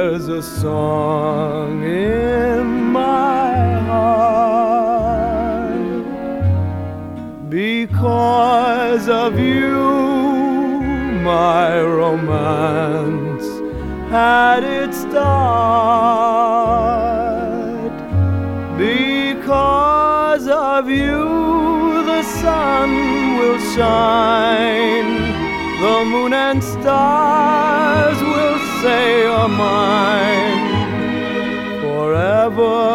there's a song in my heart because of you. My romance had its start because of you. The sun will shine, the moon and stars will say you're mine forever